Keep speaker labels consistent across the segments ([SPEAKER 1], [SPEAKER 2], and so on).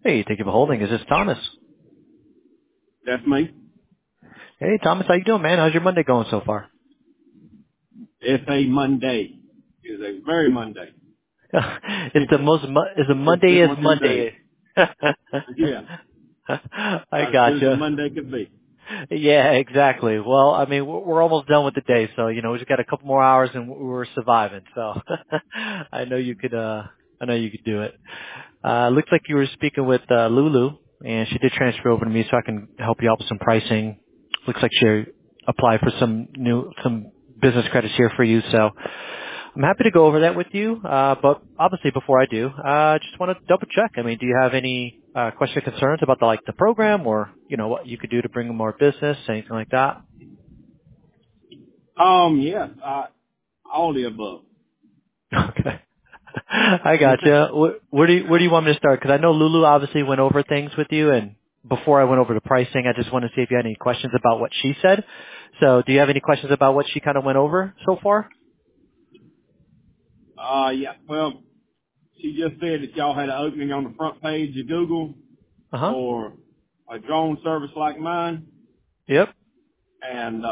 [SPEAKER 1] Hey, thank you for holding. Is this Thomas?
[SPEAKER 2] That's me.
[SPEAKER 1] Hey, Thomas, how you doing, man? How's your Monday going so far?
[SPEAKER 2] It's a Monday. It's a very Monday.
[SPEAKER 1] It's the most, is a
[SPEAKER 2] It's
[SPEAKER 1] Monday
[SPEAKER 2] just
[SPEAKER 1] is
[SPEAKER 2] one of them days.
[SPEAKER 1] Monday.
[SPEAKER 2] Yeah.
[SPEAKER 1] I
[SPEAKER 2] About as good as a
[SPEAKER 1] gotcha.
[SPEAKER 2] Monday could be.
[SPEAKER 1] Yeah, exactly. Well, I mean, we're almost done with the day, so, we just got a couple more hours and we're surviving, so I know you could, I know you could do it. Looks like you were speaking with, Lulu, and she did transfer over to me so I can help you out with some pricing. Looks like she applied for some business credits here for you, so I'm happy to go over that with you. But obviously before I do, just want to double check. I mean, do you have any, questions or concerns about the program or, what you could do to bring more business, anything like that?
[SPEAKER 2] Yes, all the above.
[SPEAKER 1] Okay. I gotcha. Where do you want me to start? Because I know Lulu obviously went over things with you, and before I went over the pricing, I just want to see if you had any questions about what she said. So, do you have any questions about what she kind of went over so far?
[SPEAKER 2] Yeah. Well, she just said that y'all had an opening on the front page of Google
[SPEAKER 1] Uh huh.
[SPEAKER 2] for a drone service like mine,
[SPEAKER 1] Yep.
[SPEAKER 2] and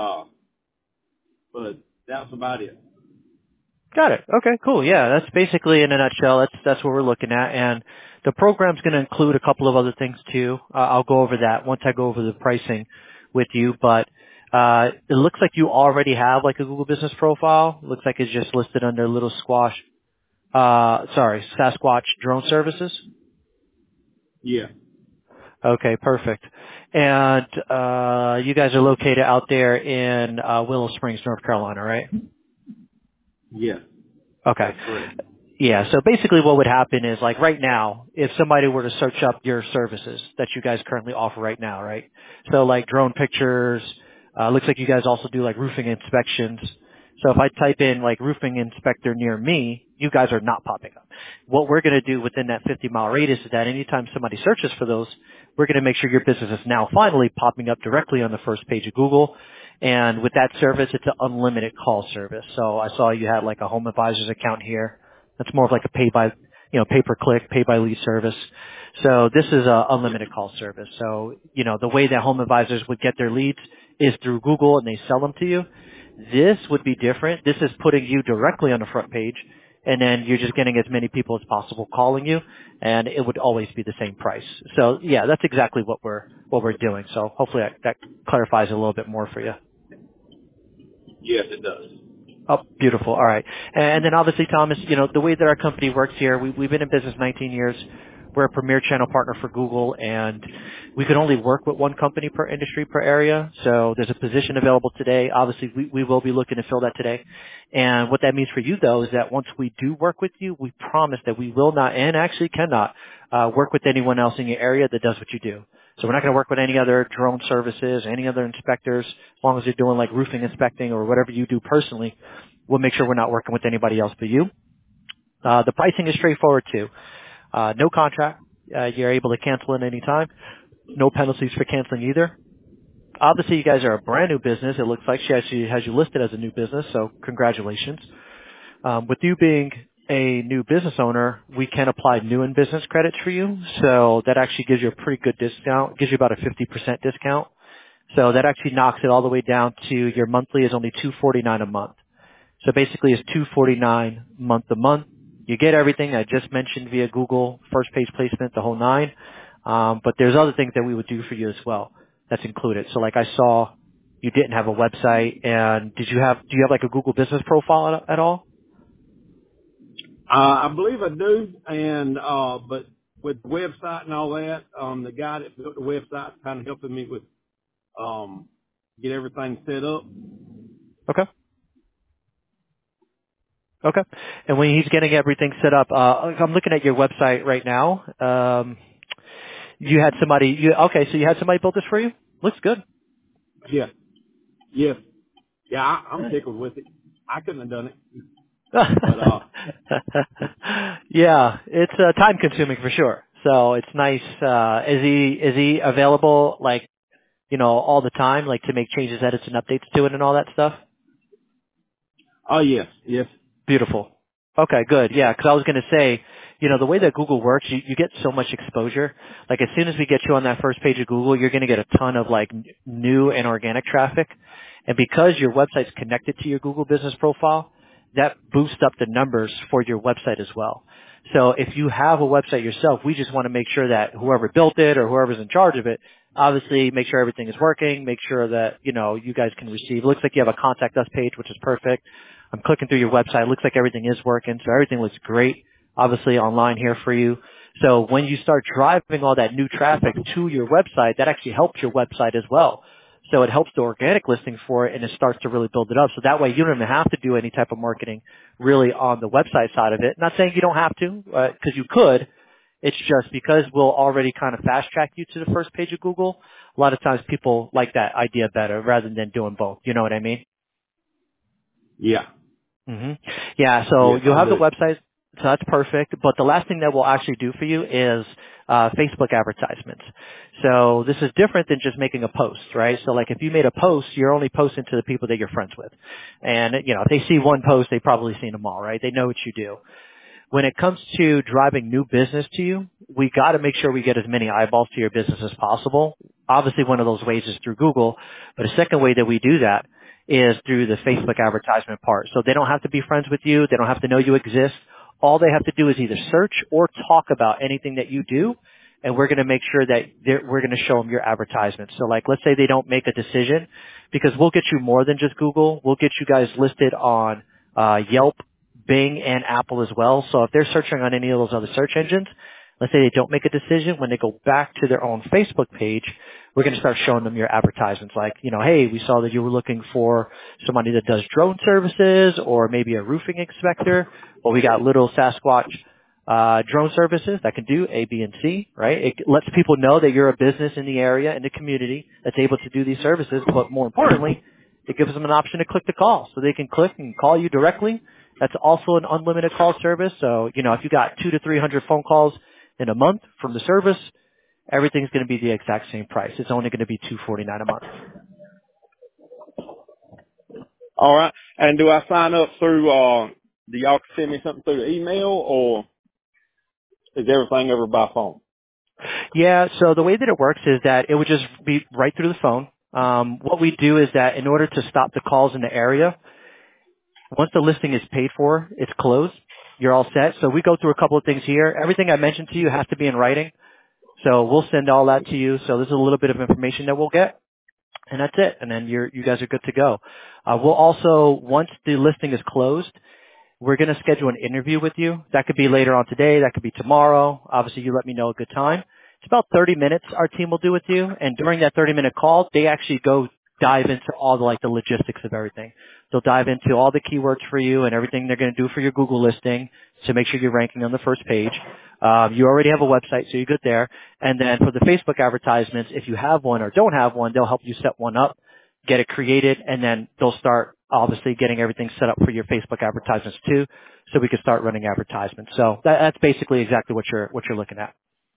[SPEAKER 2] but that's about it.
[SPEAKER 1] Got it. Okay, cool. Yeah, that's basically in a nutshell. That's what we're looking at, and the program's going to include a couple of other things too. I'll go over that once I go over the pricing with you. But it looks like you already have like a Google Business profile. Looks like it's just listed under Little Squash. Sasquatch Drone Services.
[SPEAKER 2] Yeah.
[SPEAKER 1] Okay, perfect. And you guys are located out there in Willow Springs, North Carolina, right?
[SPEAKER 2] Yes.
[SPEAKER 1] Okay.
[SPEAKER 2] That's correct.
[SPEAKER 1] Yeah, so basically what would happen is like right now, if somebody were to search up your services that you guys currently offer right now, right? So like drone pictures, looks like you guys also do like roofing inspections. So if I type in like roofing inspector near me, you guys are not popping up. What we're going to do within that 50-mile radius is that anytime somebody searches for those, we're going to make sure your business is now finally popping up directly on the first page of Google. And with that service, it's an unlimited call service. So I saw you had like a Home Advisors account here. That's more of like a pay per click, pay by lead service. So this is a
[SPEAKER 2] Yeah.
[SPEAKER 1] unlimited call service. So, the way that home advisors would get their leads is through Google and they sell them to you. This would be different. This is putting you directly on the front page and then you're just getting as many people as possible calling you and it would always be the same price. So yeah, that's exactly what we're doing. So hopefully that clarifies a little bit more for you.
[SPEAKER 2] Yes, it does.
[SPEAKER 1] Oh, beautiful. All right. And then obviously, Thomas, the way that our company works here, we've been in business 19 years. We're a premier channel partner for Google, and we can only work with one company per industry, per area. So there's a position available today. Obviously, we will be looking to fill that today. And what that means for you, though, is that once we do work with you, we promise that we will not, and actually cannot, work with anyone else in your area that does what you do. So we're not going to work with any other drone services, any other inspectors, as long as you're doing like roofing inspecting or whatever you do personally. We'll make sure we're not working with anybody else but you. The pricing is straightforward too. No contract. You're able to cancel at any time. No penalties for canceling either. Obviously, you guys are a brand new business. It looks like she actually has you listed as a new business, so congratulations. With you being a new business owner, we can apply new in business credits for you. So that actually gives you a pretty good discount. Gives you about a 50% discount. So that actually knocks it all the way down to your monthly is only $249 a month. So basically it's $249 month to month. You get everything I just mentioned via Google, first page placement, the whole nine. But there's other things that we would do for you as well that's included. So like I saw you didn't have a website and do you have like a Google business profile at all?
[SPEAKER 2] I believe I do, and but with the website and all that, the guy that built the website kind of helping me with get everything set up.
[SPEAKER 1] Okay. Okay. And when he's getting everything set up, I'm looking at your website right now. You had okay, so you had somebody build this for you? Looks good.
[SPEAKER 2] Yeah, yes, yeah. I'm tickled with it. I couldn't have done it, but
[SPEAKER 1] Yeah, it's time consuming for sure. So it's nice. Is he available like, all the time, like to make changes, edits and updates to it and all that stuff?
[SPEAKER 2] oh yes, yes.
[SPEAKER 1] Beautiful. Okay, good. Yeah, because I was going to say, the way that Google works, you get so much exposure. Like as soon as we get you on that first page of Google, you're going to get a ton of like new and organic traffic. And because your website's connected to your Google business profile, that boosts up the numbers for your website as well. So if you have a website yourself, we just want to make sure that whoever built it or whoever's in charge of it, obviously make sure everything is working, make sure that, you guys can receive. It looks like you have a contact us page, which is perfect. I'm clicking through your website. It looks like everything is working. So everything looks great, obviously online here for you. So when you start driving all that new traffic to your website, that actually helps your website as well. So it helps the organic listing for it and it starts to really build it up. So that way you don't even have to do any type of marketing really on the website side of it. Not saying you don't have to, because you could. It's just because we'll already kind of fast track you to the first page of Google. A lot of times people like that idea better rather than doing both. You know what I mean?
[SPEAKER 2] Yeah.
[SPEAKER 1] hmm Yeah, so
[SPEAKER 2] Yes,
[SPEAKER 1] you'll
[SPEAKER 2] I
[SPEAKER 1] have the
[SPEAKER 2] do.
[SPEAKER 1] website, so that's perfect. But the last thing that we'll actually do for you is Facebook advertisements. So this is different than just making a post, right? So like if you made a post, you're only posting to the people that you're friends with. And, if they see one post, they've probably seen them all, right? They know what you do. When it comes to driving new business to you, we got to make sure we get as many eyeballs to your business as possible. Obviously, one of those ways is through Google, but a second way that we do that is through the Facebook advertisement part. So they don't have to be friends with you. They don't have to know you exist. All they have to do is either search or talk about anything that you do, and we're going to make sure that we're going to show them your advertisements. So like, let's say they don't make a decision, because we'll get you more than just Google. We'll get you guys listed on Yelp, Bing, and Apple as well. So if they're searching on any of those other search engines, let's say they don't make a decision, when they go back to their own Facebook page, we're going to start showing them your advertisements like, hey, we saw that you were looking for somebody that does drone services or maybe a roofing inspector. Well, we got little Sasquatch drone services that can do A, B, and C, right? It lets people know that you're a business in the area, in the community that's able to do these services, but more importantly, it gives them an option to click the call. So they can click and call you directly. That's also an unlimited call service. So, if you got 200 to 300 phone calls in a month from the service, everything's going to be the exact same price. It's only going to be $249 a month.
[SPEAKER 2] All right. And do I sign up through, do y'all send me something through the email or is everything over by phone?
[SPEAKER 1] Yeah, so the way that it works is that it would just be right through the phone. What we do is that in order to stop the calls in the area, once the listing is paid for, it's closed. You're all set. So we go through a couple of things here. Everything I mentioned to you has to be in writing. So we'll send all that to you. So this is a little bit of information that we'll get. And that's it. And then you guys are good to go. We'll also, once the listing is closed, we're going to schedule an interview with you. That could be later on today. That could be tomorrow. Obviously, you let me know a good time. It's about 30 minutes our team will do with you. And during that 30-minute call, they actually go dive into all the logistics of everything. They'll dive into all the keywords for you and everything they're going to do for your Google listing to make sure you're ranking on the first page. You already have a website, so you're good there. And then for the Facebook advertisements, if you have one or don't have one, they'll help you set one up, get it created, and then they'll start obviously getting everything set up for your Facebook advertisements too, so we can start running advertisements. So that's basically exactly what you're looking at.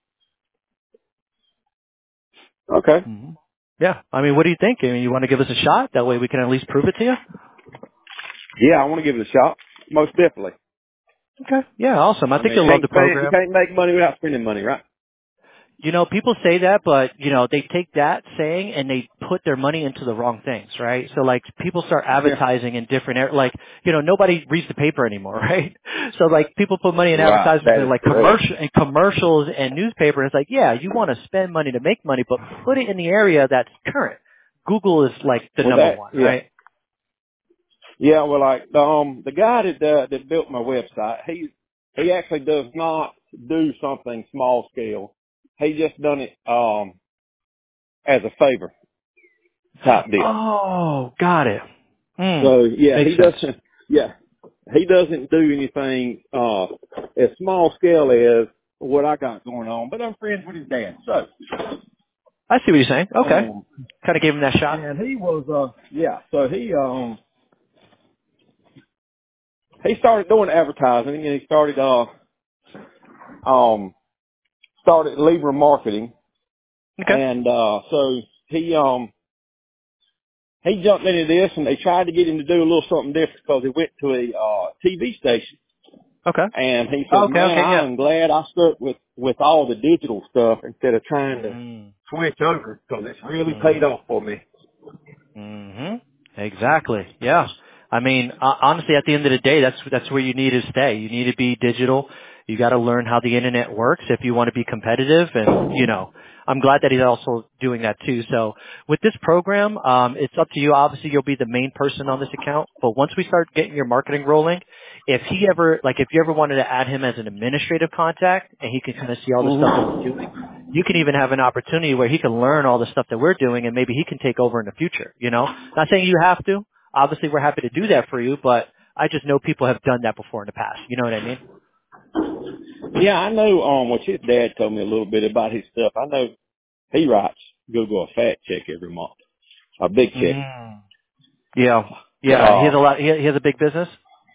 [SPEAKER 2] Okay.
[SPEAKER 1] hmm Yeah. I mean, what do you think? I mean, you want to give us a shot? That way we can at least prove it to you?
[SPEAKER 2] Yeah, I want to give it a shot. Most definitely.
[SPEAKER 1] Okay. Yeah, awesome. I
[SPEAKER 2] I
[SPEAKER 1] think
[SPEAKER 2] mean,
[SPEAKER 1] you'll love the
[SPEAKER 2] you
[SPEAKER 1] program.
[SPEAKER 2] can't make money without spending money, right?
[SPEAKER 1] People say that, but, they take that saying and they put their money into the wrong things, right? So like people start
[SPEAKER 2] Yeah.
[SPEAKER 1] advertising in different, nobody reads the paper anymore, right? So like people put money in
[SPEAKER 2] Right.
[SPEAKER 1] advertisements
[SPEAKER 2] That
[SPEAKER 1] in
[SPEAKER 2] is
[SPEAKER 1] like
[SPEAKER 2] correct.
[SPEAKER 1] commercials and newspaper. And it's like, yeah, you want to spend money to make money, but put it in the area that's current. Google is like the
[SPEAKER 2] Well,
[SPEAKER 1] number one,
[SPEAKER 2] yeah.
[SPEAKER 1] right?
[SPEAKER 2] Yeah, well, like, the guy that built my website, he actually does not do something small scale. He just done it, as a favor type deal.
[SPEAKER 1] Oh, got it.
[SPEAKER 2] So yeah,
[SPEAKER 1] Makes sense.
[SPEAKER 2] yeah, he doesn't do anything, as small scale as what I got going on, but I'm friends with his dad. So,
[SPEAKER 1] I see what you're saying. Okay.
[SPEAKER 2] um,
[SPEAKER 1] Kind of gave him that shot.
[SPEAKER 2] and he was, yeah, so he started doing advertising and he started, started Libra marketing.
[SPEAKER 1] Okay.
[SPEAKER 2] And, so he jumped into this and they tried to get him to do a little something different because he went to a, TV station
[SPEAKER 1] Okay.
[SPEAKER 2] And he said,
[SPEAKER 1] Okay.
[SPEAKER 2] man,
[SPEAKER 1] Okay.
[SPEAKER 2] I
[SPEAKER 1] Yeah.
[SPEAKER 2] am glad I stuck with all the digital stuff instead of trying to
[SPEAKER 1] Mm.
[SPEAKER 2] switch over because it's really paid
[SPEAKER 1] Mhm.
[SPEAKER 2] off for me.
[SPEAKER 1] Mhm. Exactly. Yeah. I mean, honestly, at the end of the day, that's where you need to stay. You need to be digital. You got to learn how the internet works if you want to be competitive. And I'm glad that he's also doing that too. So with this program, it's up to you. Obviously, you'll be the main person on this account. But once we start getting your marketing rolling, if you ever wanted to add him as an administrative contact, and he can kind of see all the stuff that we're doing, you can even have an opportunity where he can learn all the stuff that we're doing and maybe he can take over in the future, Not saying you have to. Obviously, we're happy to do that for you, but I just know people have done that before in the past. You know what I mean?
[SPEAKER 2] Yeah, I know, what his dad told me a little bit about his stuff. I know he writes Google a fat check every month, a big check.
[SPEAKER 1] Mm. Yeah. Yeah. He has a lot. He has a big business.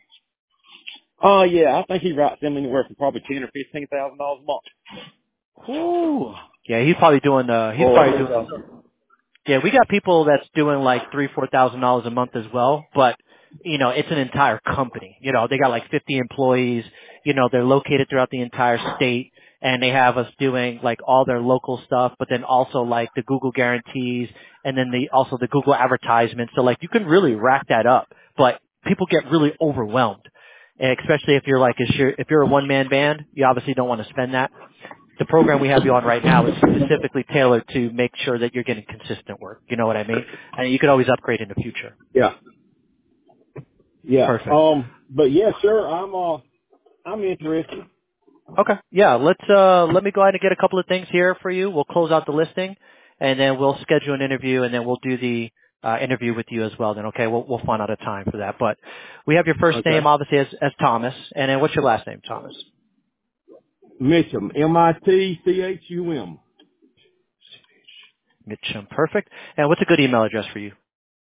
[SPEAKER 2] Yeah, I think he writes them anywhere from probably $10,000 or $15,000 a month.
[SPEAKER 1] Whew. Yeah, he's probably doing
[SPEAKER 2] For
[SPEAKER 1] yeah, we got people that's doing like $3,000-4,000 a month as well, but it's an entire company. They got like 50 employees. They're located throughout the entire state, and they have us doing like all their local stuff, but then also like the Google guarantees, and then also the Google advertisements. So like you can really rack that up, but people get really overwhelmed, and especially if you're a one man band, you obviously don't want to spend that. The program we have you on right now is specifically tailored to make sure that you're getting consistent work. You know what I mean? And you could always upgrade in the future.
[SPEAKER 2] yeah, yeah.
[SPEAKER 1] Perfect.
[SPEAKER 2] But yeah, sure, I'm interested.
[SPEAKER 1] Okay. Yeah. Let me go ahead and get a couple of things here for you. We'll close out the listing, and then we'll schedule an interview, and then we'll do the interview with you as well. Then, okay, we'll find out a time for that. But we have your first name
[SPEAKER 2] Okay.
[SPEAKER 1] obviously as Thomas, and then what's your last name, Thomas?
[SPEAKER 2] Mitchum, Mitchum.
[SPEAKER 1] Mitchum. Perfect. And what's a good email address for you?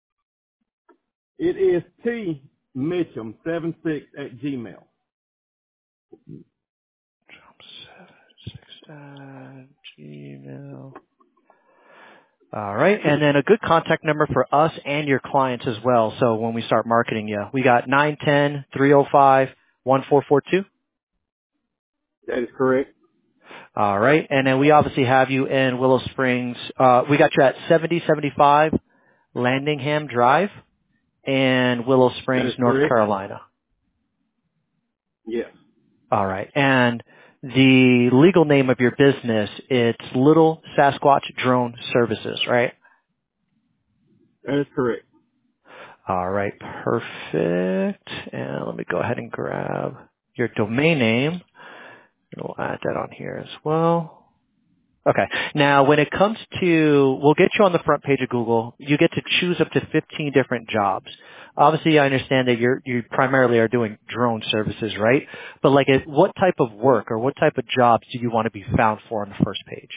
[SPEAKER 2] It is T Mitchum76 @gmail.
[SPEAKER 1] 76@gmail. All right. And then a good contact number for us and your clients as well. So when we start marketing you, we got 910-305-1442.
[SPEAKER 2] That is correct.
[SPEAKER 1] All right. And then we obviously have you in Willow Springs. We got you at 7075 Landingham Drive in Willow
[SPEAKER 2] That
[SPEAKER 1] Springs,
[SPEAKER 2] is
[SPEAKER 1] North
[SPEAKER 2] correct.
[SPEAKER 1] Carolina.
[SPEAKER 2] Yes,
[SPEAKER 1] All right. And the legal name of your business, it's Little Sasquatch Drone Services, right?
[SPEAKER 2] that is correct.
[SPEAKER 1] All right, perfect. And let me go ahead and grab your domain name. We'll add that on here as well. Okay. Now, when it comes to, we'll get you on the front page of Google. You get to choose up to 15 different jobs. Obviously, I understand that you primarily are doing drone services, right? But like, what type of work or what type of jobs do you want to be found for on the first page?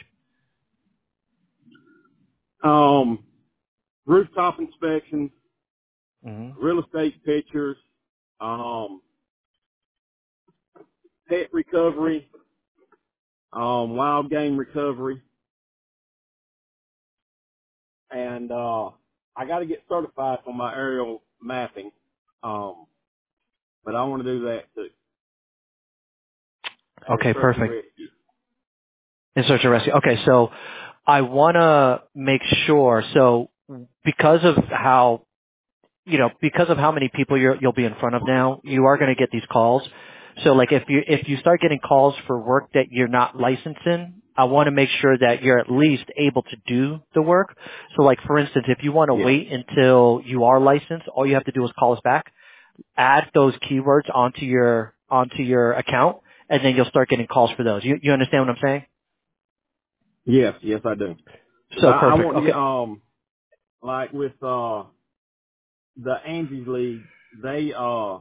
[SPEAKER 2] Rooftop inspections,
[SPEAKER 1] Hmm.
[SPEAKER 2] real estate pictures, um, pet recovery, wild game recovery, and I got to get certified for my aerial mapping. But I want to do that too. And
[SPEAKER 1] Okay,
[SPEAKER 2] search and
[SPEAKER 1] perfect.
[SPEAKER 2] rescue.
[SPEAKER 1] In search and rescue. Okay, so I want to make sure. So because of how because of how many people you'll be in front of now, you are going to get these calls. So like if you start getting calls for work that you're not licensed in, I want to make sure that you're at least able to do the work. So like for instance, if you want to
[SPEAKER 2] Yeah.
[SPEAKER 1] wait until you are licensed, all you have to do is call us back, add those keywords onto your account, and then you'll start getting calls for those. You understand what I'm saying?
[SPEAKER 2] Yes, I do. Cause
[SPEAKER 1] So
[SPEAKER 2] I
[SPEAKER 1] perfect.
[SPEAKER 2] want to get,
[SPEAKER 1] Okay.
[SPEAKER 2] like with, the Angie's League, they,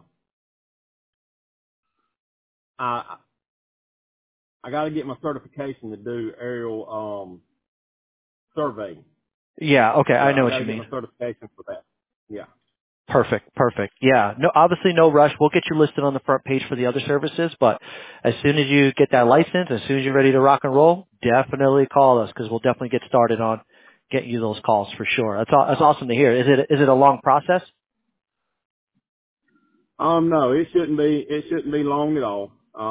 [SPEAKER 2] I, I got to get my certification to do aerial, surveying.
[SPEAKER 1] Yeah. Okay.
[SPEAKER 2] So
[SPEAKER 1] I know
[SPEAKER 2] I
[SPEAKER 1] what
[SPEAKER 2] got to
[SPEAKER 1] you
[SPEAKER 2] get
[SPEAKER 1] mean.
[SPEAKER 2] my certification for that. Yeah.
[SPEAKER 1] Perfect. Perfect. Yeah. No, obviously no rush. We'll get you listed on the front page for the other services, but as soon as you get that license, as soon as you're ready to rock and roll, definitely call us because we'll definitely get started on getting you those calls for sure. That's awesome to hear. Is it a long process?
[SPEAKER 2] No, it shouldn't be long at all.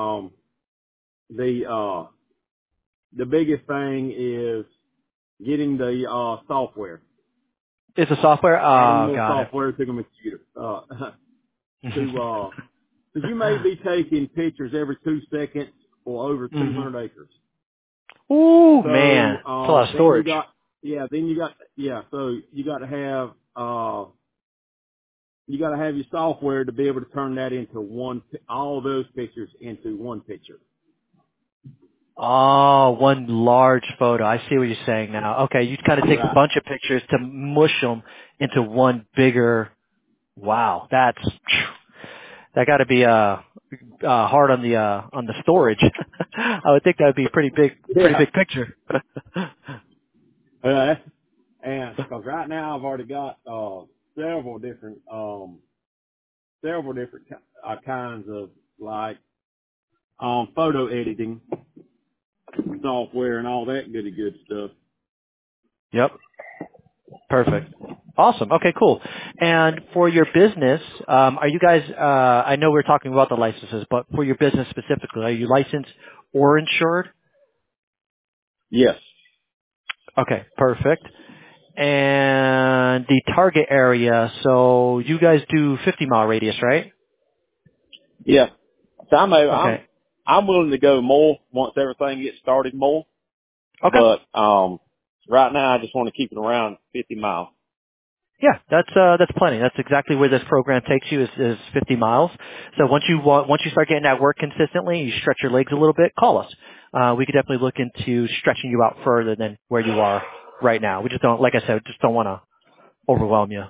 [SPEAKER 2] The biggest thing is getting the software.
[SPEAKER 1] It's a software?
[SPEAKER 2] Adding
[SPEAKER 1] Oh,
[SPEAKER 2] more
[SPEAKER 1] got it.
[SPEAKER 2] software to the computer. Because you may be taking pictures every 2 seconds for over
[SPEAKER 1] hmm
[SPEAKER 2] 200 acres.
[SPEAKER 1] Ooh, man.
[SPEAKER 2] So,
[SPEAKER 1] That's a lot of
[SPEAKER 2] then you
[SPEAKER 1] storage.
[SPEAKER 2] got, so you got to have your software to be able to turn that into all those pictures into one picture.
[SPEAKER 1] Oh, one large photo. I see what you're saying now. Okay, you kind of take a
[SPEAKER 2] Right.
[SPEAKER 1] bunch of pictures to mush them into one bigger. Wow, that got to be hard on the storage. I would think that would be a pretty
[SPEAKER 2] Yeah.
[SPEAKER 1] big picture.
[SPEAKER 2] And because right now I've already got several different kinds of like photo editing software and all that good stuff.
[SPEAKER 1] Yep, perfect. Awesome. Okay, cool. And for your business, are you guys? I know we're talking about the licenses, but for your business specifically, are you licensed or insured?
[SPEAKER 2] Yes.
[SPEAKER 1] Okay, perfect. And the target area, so you guys do 50-mile radius, right?
[SPEAKER 2] Yeah. So
[SPEAKER 1] Okay.
[SPEAKER 2] I'm willing to go more once everything gets started more,
[SPEAKER 1] Okay.
[SPEAKER 2] but right now I just want to keep it around 50 miles.
[SPEAKER 1] Yeah, that's plenty. That's exactly where this program takes you is 50 miles. So once you start getting that work consistently, you stretch your legs a little bit, call us. We could definitely look into stretching you out further than where you are right now. We just don't, like I said, just don't want to overwhelm you.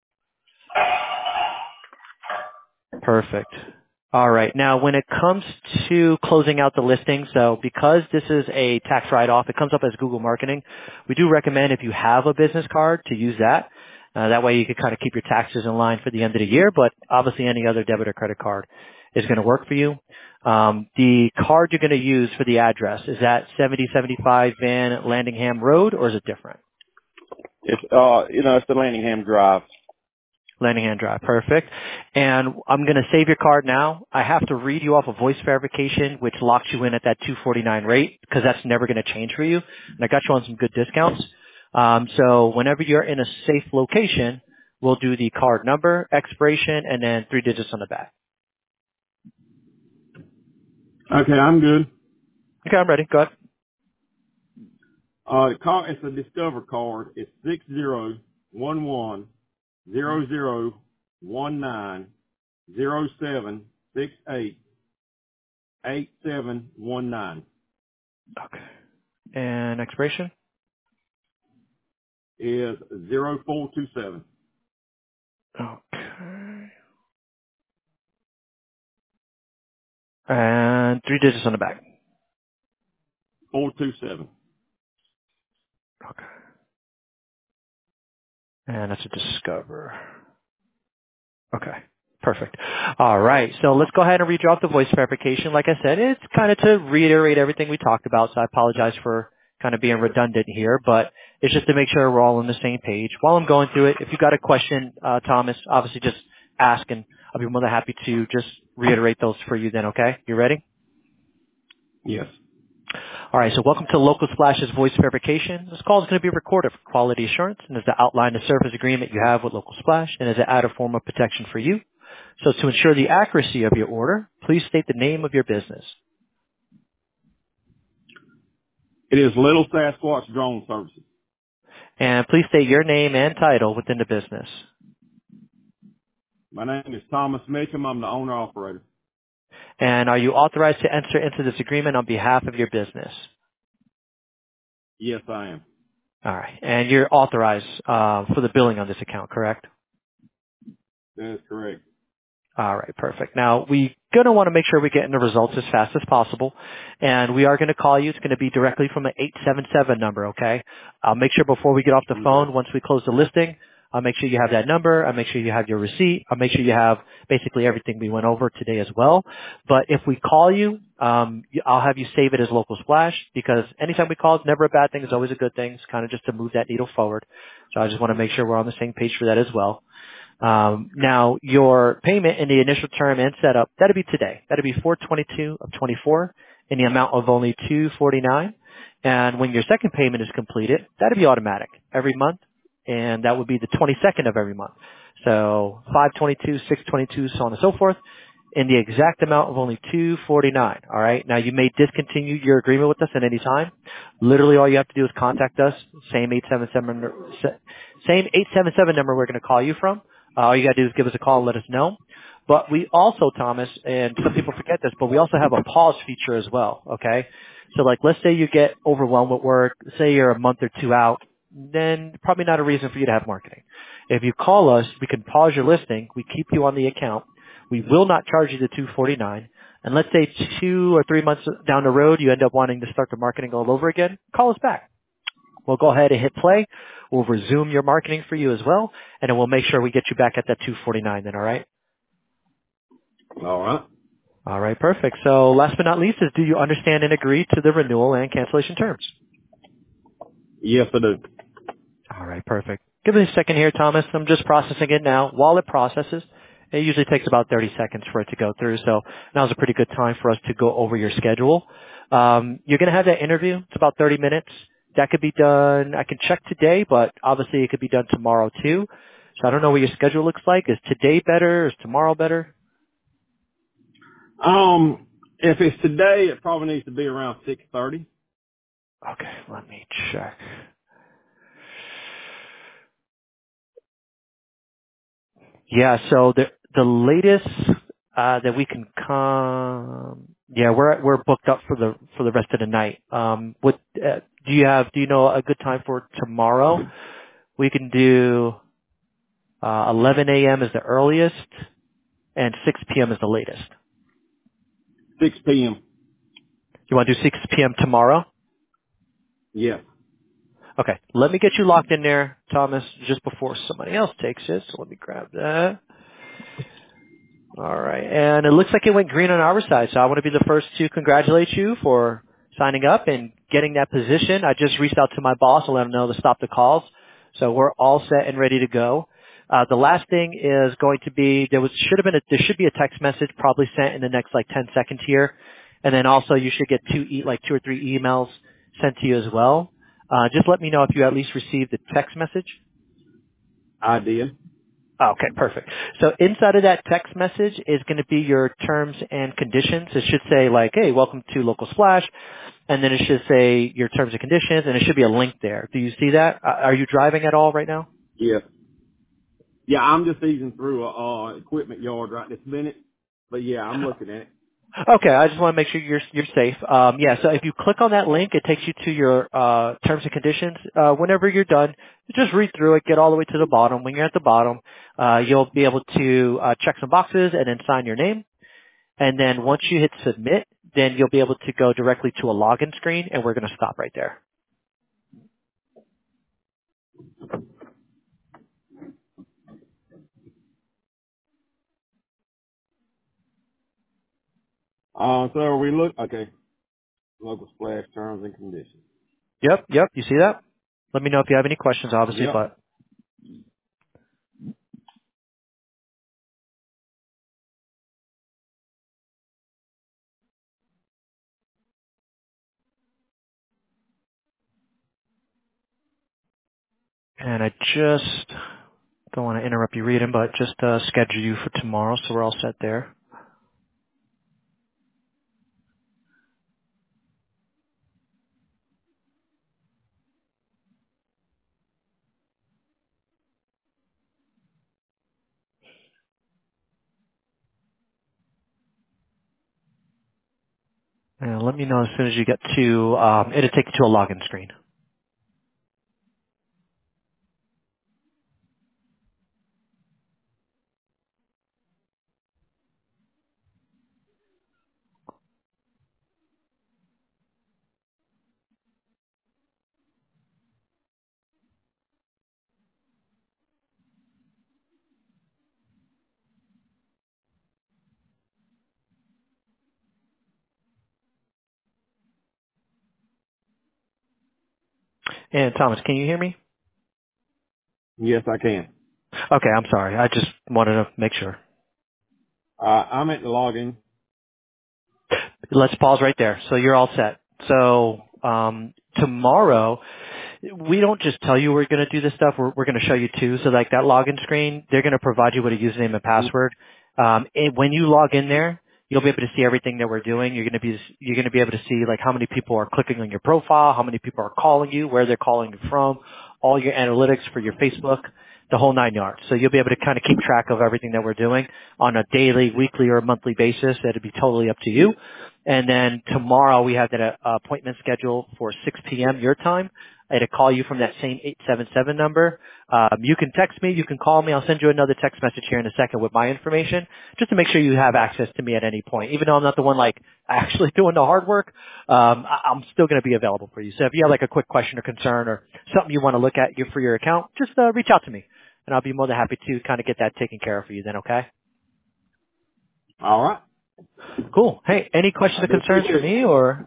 [SPEAKER 1] Perfect. All right. Now, when it comes to closing out the listing, so because this is a tax write-off, it comes up as Google Marketing. We do recommend if you have a business card to use that. That way you can kind of keep your taxes in line for the end of the year, but obviously any other debit or credit card is going to work for you. The card you're going to use for the address, is that 7075 Van Landingham Road or is it different?
[SPEAKER 2] It's it's the Landingham Drive.
[SPEAKER 1] Landingham Drive. Perfect. And I'm going to save your card now. I have to read you off a voice verification, which locks you in at that $249 rate because that's never going to change for you. And I got you on some good discounts. So whenever you're in a safe location, we'll do the card number, expiration, and then 3 digits on the back.
[SPEAKER 2] Okay, I'm good.
[SPEAKER 1] Okay, I'm ready. Go ahead.
[SPEAKER 2] It's a Discover card. It's 6011001907688719
[SPEAKER 1] Okay. And expiration?
[SPEAKER 2] is 0427.
[SPEAKER 1] Okay. And 3 digits on the back.
[SPEAKER 2] 427.
[SPEAKER 1] Okay. And that's a Discover. Okay. Perfect. All right. So let's go ahead and redraw the voice verification. Like I said, it's kind of to reiterate everything we talked about, so I apologize for kind of being redundant here, but it's just to make sure we're all on the same page. While I'm going through it, if you've got a question, Thomas, obviously just ask and I'll be more than happy to just reiterate those for you then, okay? You ready?
[SPEAKER 2] Yes.
[SPEAKER 1] All right, so welcome to Local Splash's voice verification. This call is going to be recorded for quality assurance and is to outline the service agreement you have with Local Splash and is to add a form of protection for you. So to ensure the accuracy of your order, please state the name of your business.
[SPEAKER 2] It is Little Sasquatch Drone Services.
[SPEAKER 1] And please state your name and title within the business.
[SPEAKER 2] My name is Thomas Mitchum. I'm the owner operator.
[SPEAKER 1] And are you authorized to enter into this agreement on behalf of your business?
[SPEAKER 2] Yes, I am.
[SPEAKER 1] All right. And you're authorized for the billing on this account, correct?
[SPEAKER 2] That is correct.
[SPEAKER 1] All right, perfect. Now, we're going to want to make sure we get in the results as fast as possible, and we are going to call you. It's going to be directly from an 877 number, okay? I'll make sure before we get off the phone, once we close the listing, I'll make sure you have that number. I'll make sure you have your receipt. I'll make sure you have basically everything we went over today as well. But if we call you, I'll have you save it as Local Splash because anytime we call, it's never a bad thing. It's always a good thing. It's kind of just to move that needle forward. So I just want to make sure we're on the same page for that as well. Now, your payment in the initial term and setup, that'll be today. That'll be 4/22 of 24 in the amount of only 249. And when your second payment is completed, that'll be automatic every month, and that would be the 22nd of every month. So 5/22, 6/22, so on and so forth, in the exact amount of only 249. All right. Now, you may discontinue your agreement with us at any time. Literally, all you have to do is contact us. Same 877 number we're going to call you from. All you got to do is give us a call and let us know. But we also, Thomas, and some people forget this, but we also have a pause feature as well, okay? So, like, let's say you get overwhelmed with work. Say you're a month or two out. Then probably not a reason for you to have marketing. If you call us, we can pause your listing. We keep you on the account. We will not charge you the $249. And let's say 2 or 3 months down the road, you end up wanting to start the marketing all over again. Call us back. We'll go ahead and hit play. We'll resume your marketing for you as well, and then we'll make sure we get you back at that 249 then, all right?
[SPEAKER 2] All right.
[SPEAKER 1] All right, perfect. So last but not least is, do you understand and agree to the renewal and cancellation terms?
[SPEAKER 2] Yes, I do.
[SPEAKER 1] All right, perfect. Give me a second here, Thomas. I'm just processing it now. While it processes, it usually takes about 30 seconds for it to go through, so now's a pretty good time for us to go over your schedule. You're going to have that interview. It's about 30 minutes. That could be done. I can check today, but obviously it could be done tomorrow too. So I don't know what your schedule looks like. Is today better? Is tomorrow better?
[SPEAKER 2] If it's today, it probably needs to be around 6:30.
[SPEAKER 1] Okay, let me check. Yeah, so the latest that we can come, yeah, we're booked up for the rest of the night. What do you know a good time for tomorrow? We can do 11 a.m. is the earliest, and 6 p.m. is the latest.
[SPEAKER 2] 6 p.m.
[SPEAKER 1] You want to do 6 p.m. tomorrow?
[SPEAKER 2] Yes.
[SPEAKER 1] Okay, let me get you locked in there, Thomas, just before somebody else takes it. So let me grab that. All right, and it looks like it went green on our side, so I want to be the first to congratulate you for signing up and getting that position. I just reached out to my boss and let him know to stop the calls, so we're all set and ready to go. The last thing is going to be there should be a text message probably sent in the next like 10 seconds here, and then also you should get two or three emails sent to you as well. Just let me know if you at least received the text message.
[SPEAKER 2] I did.
[SPEAKER 1] Okay, perfect. So inside of that text message is going to be your terms and conditions. It should say like, hey, welcome to Local Splash. And then it should say your terms and conditions, and it should be a link there. Do you see that? Are you driving at all right now?
[SPEAKER 2] Yes. Yeah, I'm just easing through a equipment yard right this minute. But yeah, I'm looking at it.
[SPEAKER 1] Okay, I just want to make sure you're safe. Yeah, so if you click on that link, it takes you to your terms and conditions. Whenever you're done, just read through it, get all the way to the bottom. When you're at the bottom, you'll be able to check some boxes and then sign your name. And then once you hit submit, then you'll be able to go directly to a login screen, and we're going to stop right there.
[SPEAKER 2] So we look, okay, Local Splash terms and conditions.
[SPEAKER 1] Yep, you see that? Let me know if you have any questions, obviously,
[SPEAKER 2] Yep.
[SPEAKER 1] but and I just don't want to interrupt you reading, but just schedule you for tomorrow, so we're all set there. And let me know as soon as you get to, it'll take you to a login screen. And Thomas, can you hear me?
[SPEAKER 2] Yes, I can.
[SPEAKER 1] Okay, I'm sorry. I just wanted to make sure.
[SPEAKER 2] I'm at the login.
[SPEAKER 1] Let's pause right there. So you're all set. So tomorrow, we don't just tell you we're going to do this stuff. We're going to show you too. So like that login screen, they're going to provide you with a username and password. And when you log in there, you'll be able to see everything that we're doing. You're going to be able to see like how many people are clicking on your profile, how many people are calling you, where they're calling you from, all your analytics for your Facebook, the whole 9 yards. So you'll be able to kind of keep track of everything that we're doing on a daily, weekly, or monthly basis. It'll be totally up to you. And then tomorrow we have that appointment scheduled for 6 p.m. your time. I had to call you from that same 877 number. You can text me, you can call me. I'll send you another text message here in a second with my information, just to make sure you have access to me at any point. Even though I'm not the one like actually doing the hard work, I'm still going to be available for you. So if you have like a quick question or concern or something you want to look at for your account, just reach out to me, and I'll be more than happy to kind of get that taken care of for you. Then, okay?
[SPEAKER 2] All right.
[SPEAKER 1] Cool. Hey, any questions
[SPEAKER 2] I
[SPEAKER 1] or
[SPEAKER 2] do
[SPEAKER 1] concerns for
[SPEAKER 2] appreciate it.
[SPEAKER 1] me or?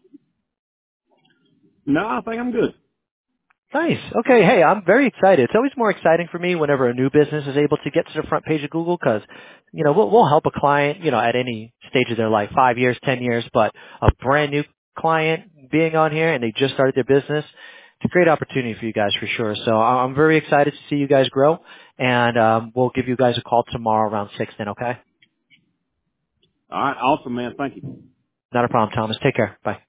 [SPEAKER 2] No, I think I'm good.
[SPEAKER 1] Nice. Okay. Hey, I'm very excited. It's always more exciting for me whenever a new business is able to get to the front page of Google because, we'll help a client, at any stage of their life, 5 years, 10 years, but a brand new client being on here and they just started their business, it's a great opportunity for you guys for sure. So I'm very excited to see you guys grow, and we'll give you guys a call tomorrow around 6 then, okay?
[SPEAKER 2] All right. Awesome, man. Thank you.
[SPEAKER 1] Not a problem, Thomas. Take care. Bye.